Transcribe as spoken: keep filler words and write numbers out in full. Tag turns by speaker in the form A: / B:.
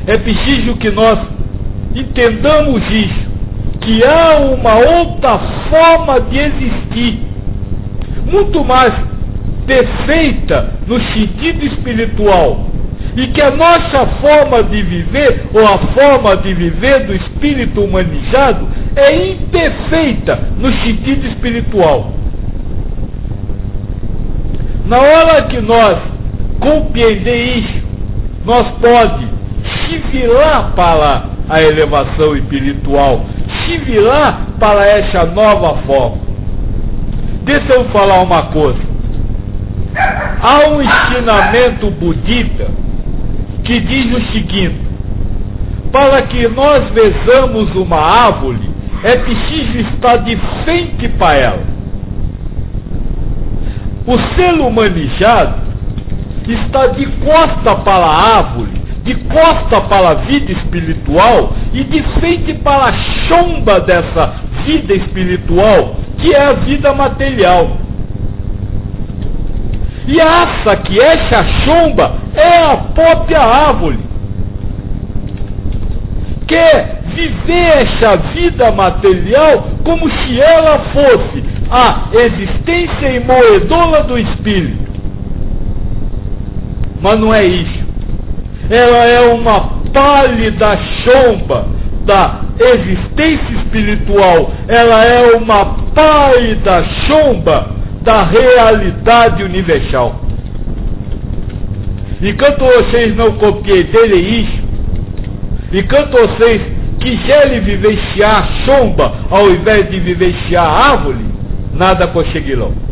A: é preciso que nós entendamos isso, que há uma outra forma de existir, muito mais perfeita no sentido espiritual, e que a nossa forma de viver, ou a forma de viver do espírito humanizado, é imperfeita no sentido espiritual. Na hora que nós compreender isso, nós pode se virar para a elevação espiritual, se virar para essa nova forma. Deixa eu falar uma coisa. Há um ensinamento budista que diz o seguinte: para que nós vejamos uma árvore, é preciso estar de frente para ela. O ser humanizado está de costa para a árvore, de costa para a vida espiritual e de frente para a sombra dessa vida espiritual, que é a vida material. E acha que essa sombra é a própria árvore. Quer viver essa vida material como se ela fosse a existência imoedora do espírito. Mas não é isso. Ela é uma pálida sombra da existência espiritual. Ela é uma pálida sombra da realidade universal. Enquanto vocês não compreenderem isso, enquanto vocês quiserem vivenciar a sombra ao invés de vivenciar a árvore, nada conseguirão.